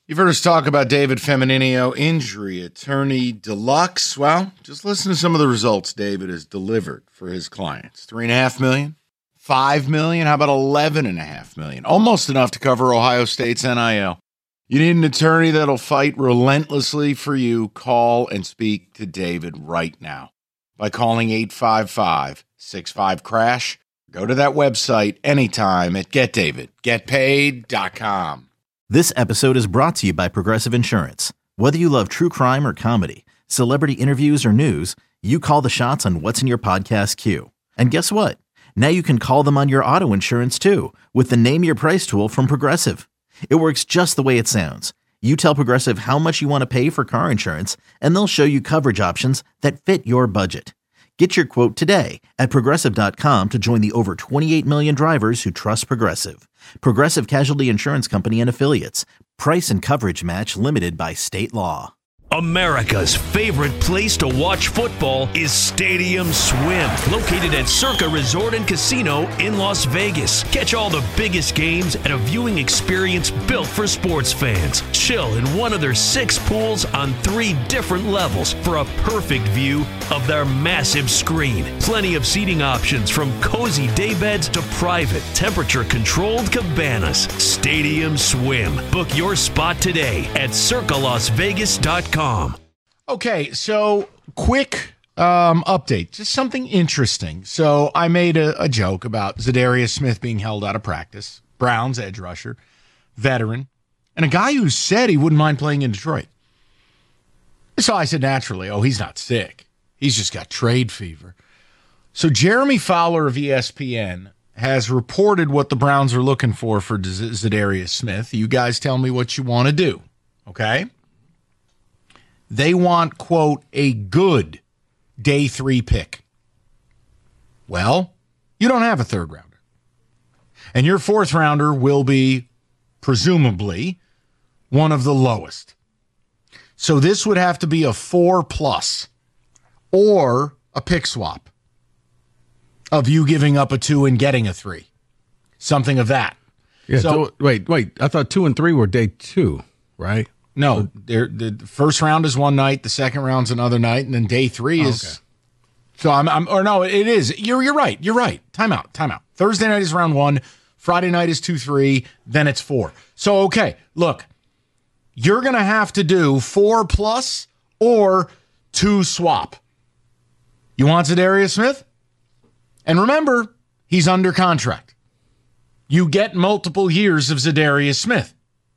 You've heard us talk about David Femininio, injury attorney deluxe. Well, just listen to some of the results David has delivered for his clients. $3.5 million, $5 million, how about $11.5 million? Almost enough to cover Ohio State's NIL. You need an attorney that'll fight relentlessly for you. Call and speak to David right now by calling 855-65-CRASH. Go to that website anytime at getdavidgetpaid.com. This episode is brought to you by Progressive Insurance. Whether you love true crime or comedy, celebrity interviews or news, you call the shots on what's in your podcast queue. And guess what? Now you can call them on your auto insurance too with the Name Your Price tool from Progressive. It works just the way it sounds. You tell Progressive how much you want to pay for car insurance, and they'll show you coverage options that fit your budget. Get your quote today at Progressive.com to join the over 28 million drivers who trust Progressive. Progressive Casualty Insurance Company and Affiliates. Price and coverage match limited by state law. America's favorite place to watch football is Stadium Swim, located at Circa Resort and Casino in Las Vegas. Catch all the biggest games at a viewing experience built for sports fans. Chill in one of their 6 pools on 3 different levels for a perfect view of their massive screen. Plenty of seating options from cozy daybeds to private, temperature-controlled cabanas. Stadium Swim. Book your spot today at circalasvegas.com. Okay, so quick update, just something interesting. So I made a joke about Zadarius Smith being held out of practice, Browns edge rusher, veteran, and a guy who said he wouldn't mind playing in Detroit. So I said, naturally, he's not sick. He's just got trade fever. So Jeremy Fowler of ESPN has reported what the Browns are looking for Zadarius Smith. You guys tell me what you want to do, okay? They want, quote, a good day 3 pick. Well, you don't have a 3rd rounder. And your 4th rounder will be, presumably, one of the lowest. So this would have to be a 4+ or a pick swap of you giving up a 2 and getting a 3. Something of that. Yeah, so wait. I thought 2 and 3 were day 2, right? No, the first round is one night, the second round's another night, and then day 3 is. Okay. So it is. You're right. You're right. Time out. Thursday night is round 1. Friday night is 2-3. Then it's 4. So okay, look, you're gonna have to do 4+ or 2 swap. You want Zadarius Smith? And remember, he's under contract. You get multiple years of Zadarius Smith.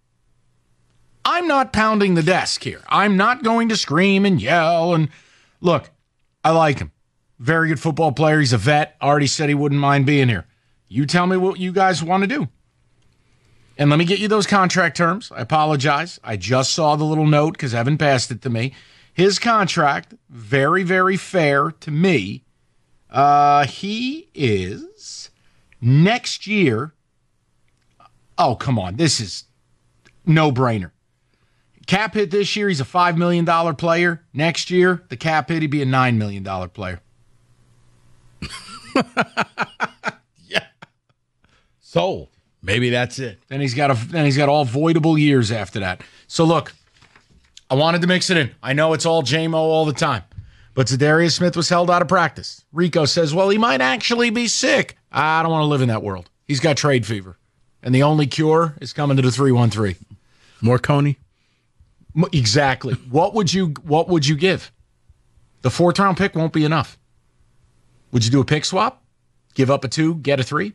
I'm not pounding the desk here. I'm not going to scream and yell. And look, I like him. Very good football player. He's a vet. Already said he wouldn't mind being here. You tell me what you guys want to do. And let me get you those contract terms. I apologize. I just saw the little note because Evan passed it to me. His contract, very, very fair to me. He is next year. Oh, come on. This is no-brainer. Cap hit this year, he's a $5 million player. Next year, the cap hit, he'd be a $9 million player. Yeah. So maybe that's it. Then he's got all voidable years after that. So look, I wanted to mix it in. I know it's all JMO all the time, but Zadarius Smith was held out of practice. Rico says, well, he might actually be sick. I don't want to live in that world. He's got trade fever, and the only cure is coming to the 313. More Coney. Exactly. What would you give? The 4th round pick won't be enough. Would you do a pick swap? Give up a 2, get a 3?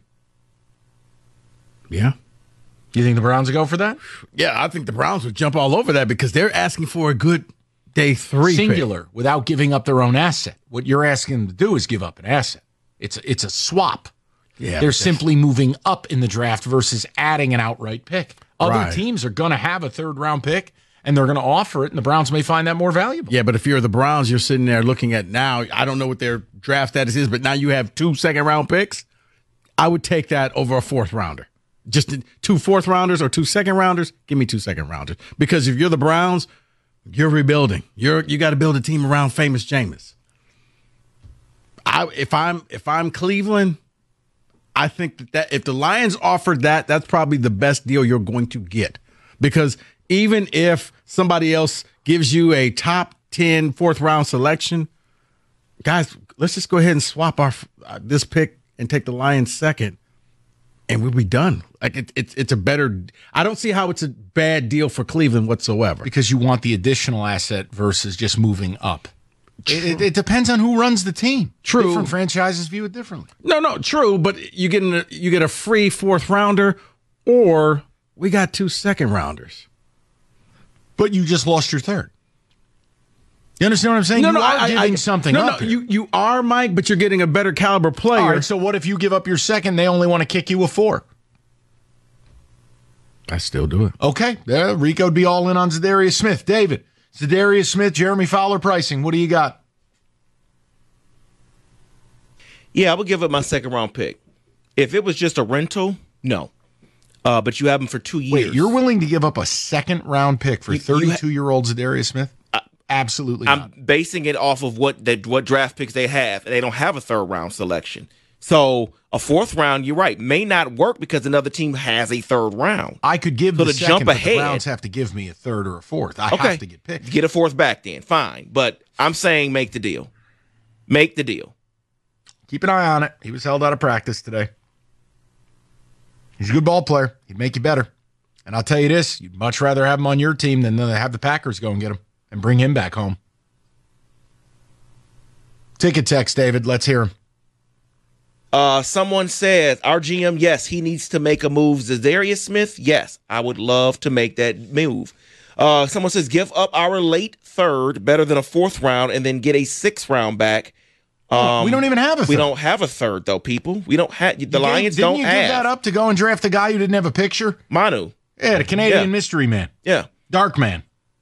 Yeah. You think the Browns would go for that? Yeah, I think the Browns would jump all over that because they're asking for a good day 3 singular pick. Without giving up their own asset. What you're asking them to do is give up an asset. It's a swap. Yeah, they're simply moving up in the draft versus adding an outright pick. Other teams are going to have a 3rd round pick, and they're going to offer it, and the Browns may find that more valuable. Yeah, but if you're the Browns, you're sitting there looking at now, I don't know what their draft status is, but now you have 2 second-round picks. I would take that over a 4th rounder. Just 2 4th rounders or 2 second rounders, give me 2 second rounders. Because if you're the Browns, you're rebuilding. You got to build a team around famous Jameis. If I'm Cleveland, I think that if the Lions offered that, that's probably the best deal you're going to get. Because even if somebody else gives you a top 10 fourth round selection, guys, let's just go ahead and swap this pick and take the Lions second, and we'll be done. Like it's a better. I don't see how it's a bad deal for Cleveland whatsoever. Because you want the additional asset versus just moving up. It depends on who runs the team. True. Different franchises view it differently. No, true. But you get a free fourth rounder, or we got 2 second rounders. But you just lost your third. You understand what I'm saying? I'm giving something up. No, you are, Mike, but you're getting a better caliber player. All right, so what if you give up your second? They only want to kick you a 4. I still do it. Okay, Rico would be all in on Zadarius Smith. David, Zadarius Smith, Jeremy Fowler pricing. What do you got? Yeah, I would give up my second round pick. If it was just a rental, no. But you have him for 2 years. Wait, you're willing to give up a second round pick for 32-year-old Zadarius Smith? Absolutely not. I'm basing it off of what draft picks they have, and they don't have a third round selection. So a fourth round, you're right, may not work because another team has a third round. I could give so the to second, jump but ahead, the Browns have to give me a third or a fourth. I have to get picked. Get a fourth back then, fine. But I'm saying make the deal. Make the deal. Keep an eye on it. He was held out of practice today. He's a good ball player. He'd make you better. And I'll tell you this, you'd much rather have him on your team than have the Packers go and get him and bring him back home. Ticket text, David. Let's hear him. Someone says, our GM, yes, he needs to make a move. Zadarius Smith, yes, I would love to make that move. Someone says, give up our late third, better than a fourth round, and then get a 6th round back. We don't even have a third. We don't have a third, though, people. We don't have. Lions don't have. Didn't you give that up to go and draft a guy who didn't have a picture? Manu. Yeah, the Canadian mystery man. Yeah. Dark man.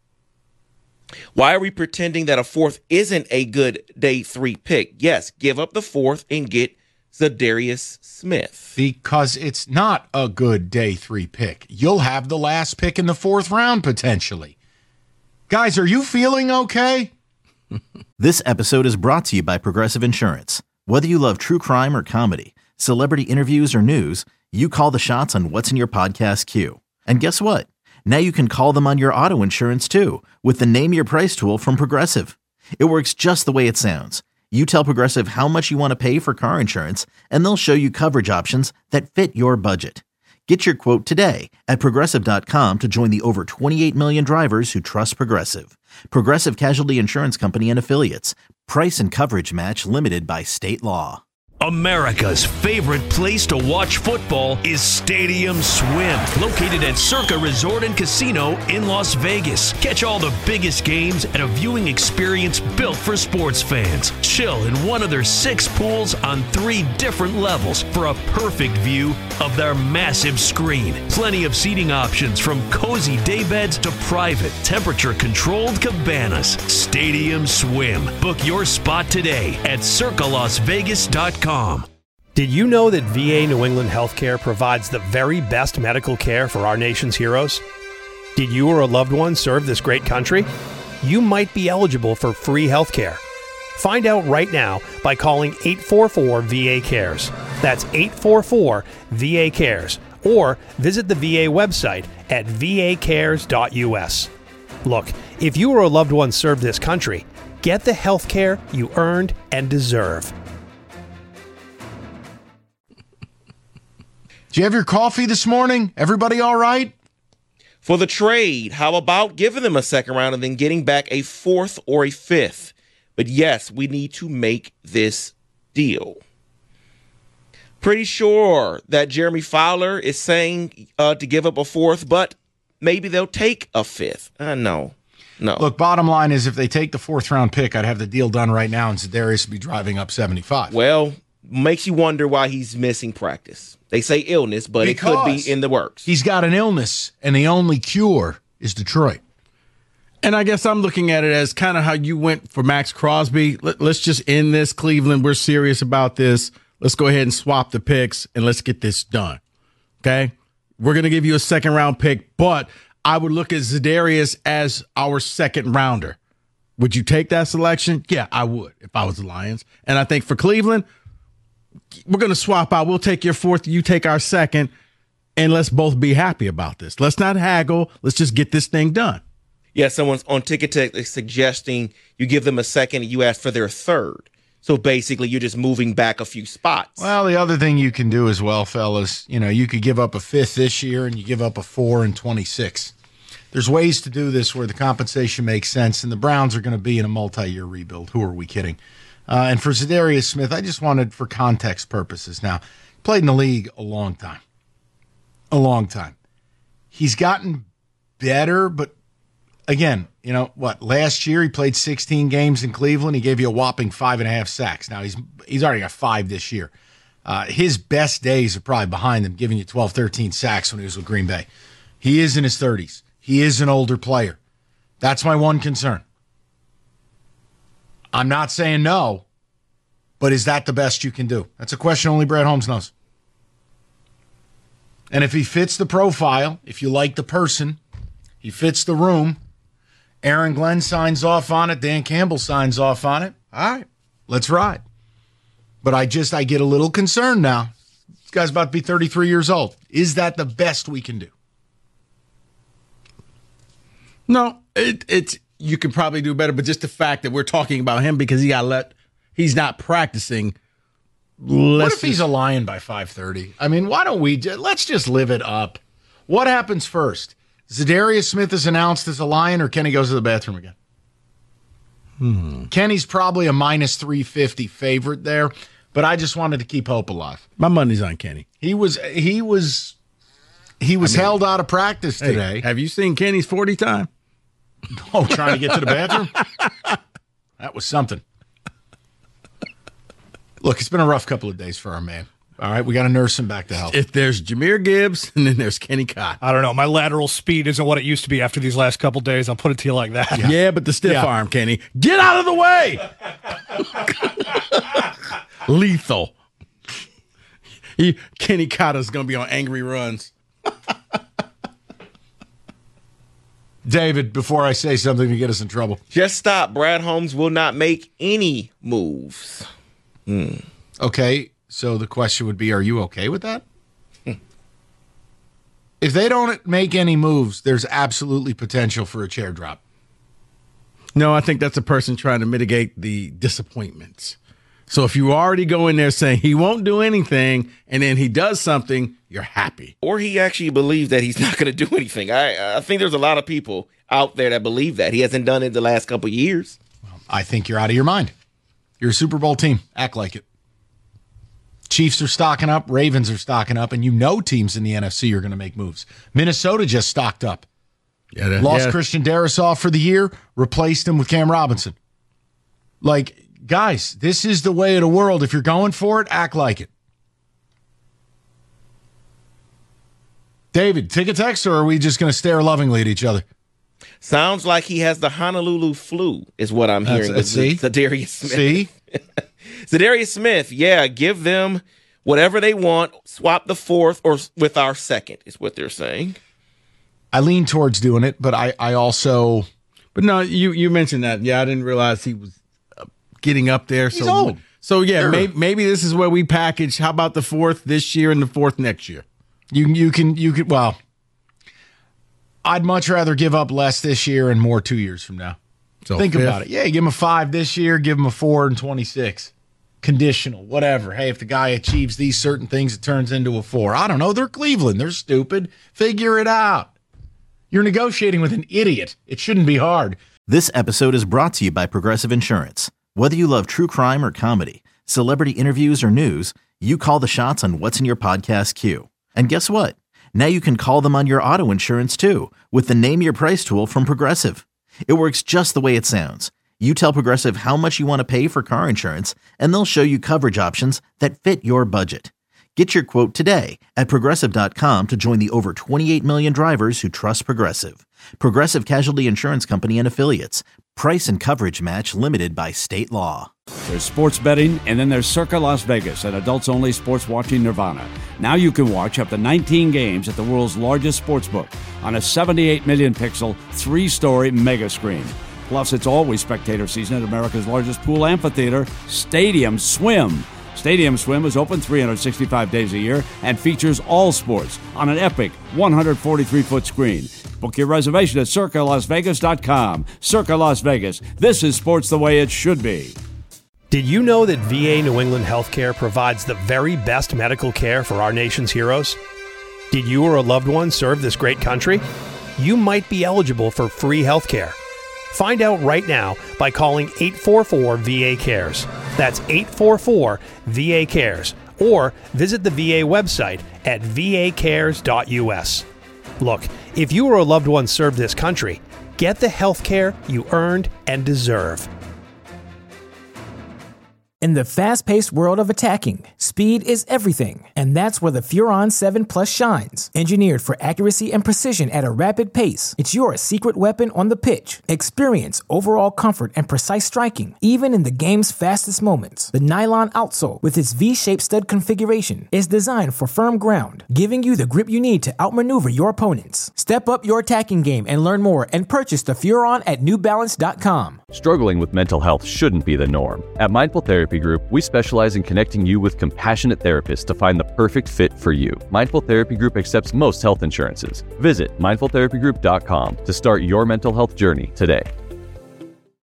Why are we pretending that a fourth isn't a good day 3 pick? Yes, give up the fourth and get Zadarius Smith. Because it's not a good day 3 pick. You'll have the last pick in the 4th round potentially. Guys, are you feeling okay? This episode is brought to you by Progressive Insurance. Whether you love true crime or comedy, celebrity interviews or news, you call the shots on what's in your podcast queue. And guess what? Now you can call them on your auto insurance too with the Name Your Price tool from Progressive. It works just the way it sounds. You tell Progressive how much you want to pay for car insurance, and they'll show you coverage options that fit your budget. Get your quote today at Progressive.com to join the over 28 million drivers who trust Progressive. Progressive Casualty Insurance Company and Affiliates. Price and coverage match limited by state law. America's favorite place to watch football is Stadium Swim, located at Circa Resort and Casino in Las Vegas. Catch all the biggest games at a viewing experience built for sports fans. Chill in one of their 6 pools on 3 different levels for a perfect view of their massive screen. Plenty of seating options from cozy daybeds to private, temperature-controlled cabanas. Stadium Swim. Book your spot today at circalasvegas.com. Did you know that VA New England Healthcare provides the very best medical care for our nation's heroes? Did you or a loved one serve this great country? You might be eligible for free healthcare. Find out right now by calling 844-VA-CARES. That's 844-VA-CARES. Or visit the VA website at vacares.us. Look, if you or a loved one served this country, get the healthcare you earned and deserve. Did you have your coffee this morning? Everybody all right? For the trade, how about giving them a 2nd round and then getting back a 4th or a 5th? But yes, we need to make this deal. Pretty sure that Jeremy Fowler is saying to give up a 4th, but maybe they'll take a 5th. No. Look, bottom line is if they take the 4th round pick, I'd have the deal done right now and Zadarius would be driving up 75. Well, makes you wonder why he's missing practice. They say illness, but it could be in the works. He's got an illness, and the only cure is Detroit. And I guess I'm looking at it as kind of how you went for Max Crosby. Let's just end this, Cleveland. We're serious about this. Let's go ahead and swap the picks, and let's get this done. Okay? We're going to give you a 2nd round pick, but I would look at Zadarius as our 2nd rounder. Would you take that selection? Yeah, I would if I was the Lions. And I think for Cleveland, we're going to swap out. We'll take your 4th. You take our 2nd. and let's both be happy about this. Let's not haggle. Let's just get this thing done. Yeah, someone's on Ticket Tech suggesting you give them a second and you ask for their third. So basically, you're just moving back a few spots. Well, the other thing you can do as well, fellas, you could give up a fifth this year and you give up a 4 in 26. There's ways to do this where the compensation makes sense, and the Browns are going to be in a multi-year rebuild. Who are we kidding? And for Zadarius Smith, I just wanted, for context purposes now, played in the league a long time. A long time. He's gotten better, but again, last year he played 16 games in Cleveland. He gave you a whopping 5.5 sacks. Now he's already got 5 this year. His best days are probably behind him, giving you 12, 13 sacks when he was with Green Bay. He is in his 30s. He is an older player. That's my one concern. I'm not saying no, but is that the best you can do? That's a question only Brad Holmes knows. And if he fits the profile, if you like the person, he fits the room, Aaron Glenn signs off on it, Dan Campbell signs off on it, all right, let's ride. But I get a little concerned now. This guy's about to be 33 years old. Is that the best we can do? No, it's you can probably do better, but just the fact that we're talking about him because he's not practicing. What if he's a Lion by 5:30? I mean, why don't let's just live it up? What happens first? Zadarius Smith is announced as a Lion, or Kenny goes to the bathroom again? Kenny's probably a minus 350 favorite there, but I just wanted to keep hope alive. My money's on Kenny. He was held out of practice today. Have you seen Kenny's 40 time? Oh, trying to get to the bathroom? That was something. Look, it's been a rough couple of days for our man. All right, we got to nurse him back to health. If there's Jahmyr Gibbs, and then there's Kenny Cott. I don't know. My lateral speed isn't what it used to be after these last couple days. I'll put it to you like that. Yeah, but the stiff arm, Kenny. Get out of the way! Lethal. Kenny Cott is going to be on angry runs. David, before I say something to get us in trouble. Just stop. Brad Holmes will not make any moves. Okay, so the question would be, are you okay with that? If they don't make any moves, there's absolutely potential for a chair drop. No, I think that's a person trying to mitigate the disappointments. So if you already go in there saying he won't do anything and then he does something, you're happy. Or he actually believes that he's not going to do anything. I think there's a lot of people out there that believe that. He hasn't done it the last couple of years. Well, I think you're out of your mind. You're a Super Bowl team. Act like it. Chiefs are stocking up. Ravens are stocking up. And teams in the NFC are going to make moves. Minnesota just stocked up. Lost Christian Darrisaw for the year, replaced him with Cam Robinson. Guys, this is the way of the world. If you're going for it, act like it. David, take a text, or are we just going to stare lovingly at each other? Sounds like he has the Honolulu flu, is what I'm hearing. Zadarius Smith. See? Zadarius Smith, give them whatever they want. Swap the fourth or with our second, is what they're saying. I lean towards doing it, but I also... But no, you mentioned that. Yeah, I didn't realize he was getting up there. He's old. So yeah, maybe this is where we package. How about the fourth this year and the fourth next year? You can. Well, I'd much rather give up less this year and more 2 years from now. So think about it. Yeah, give him a 5 this year, give him a 4 in 26. Conditional, whatever. Hey, if the guy achieves these certain things, it turns into a 4. I don't know. They're Cleveland. They're stupid. Figure it out. You're negotiating with an idiot. It shouldn't be hard. This episode is brought to you by Progressive Insurance. Whether you love true crime or comedy, celebrity interviews or news, you call the shots on what's in your podcast queue. And guess what? Now you can call them on your auto insurance too with the Name Your Price tool from Progressive. It works just the way it sounds. You tell Progressive how much you want to pay for car insurance, and they'll show you coverage options that fit your budget. Get your quote today at Progressive.com to join the over 28 million drivers who trust Progressive. Progressive Casualty Insurance Company and Affiliates. Price and coverage match limited by state law. There's sports betting, and then there's Circa Las Vegas, an adults-only sports watching nirvana. Now you can watch up to 19 games at the world's largest sportsbook on a 78 million pixel, 3-story mega screen. Plus, it's always spectator season at America's largest pool amphitheater, Stadium Swim. Stadium Swim is open 365 days a year and features all sports on an epic 143-foot screen. Book your reservation at CircaLasVegas.com. Circa Las Vegas. This is sports the way it should be. Did you know that VA New England Healthcare provides the very best medical care for our nation's heroes? Did you or a loved one serve this great country? You might be eligible for free healthcare. Find out right now by calling 844-VA-CARES. That's 844-VA-CARES. Or visit the VA website at vacares.us. Look, if you or a loved one served this country, get the health care you earned and deserve. In the fast-paced world of attacking, speed is everything, and that's where the Furon 7 Plus shines. Engineered for accuracy and precision at a rapid pace, it's your secret weapon on the pitch. Experience overall comfort and precise striking, even in the game's fastest moments. The nylon outsole, with its V-shaped stud configuration, is designed for firm ground, giving you the grip you need to outmaneuver your opponents. Step up your attacking game and learn more and purchase the Furon at NewBalance.com. Struggling with mental health shouldn't be the norm. At Mindful Therapy Group, we specialize in connecting you with compassionate therapists to find the perfect fit for you. Mindful Therapy Group accepts most health insurances. Visit mindfultherapygroup.com to start your mental health journey today.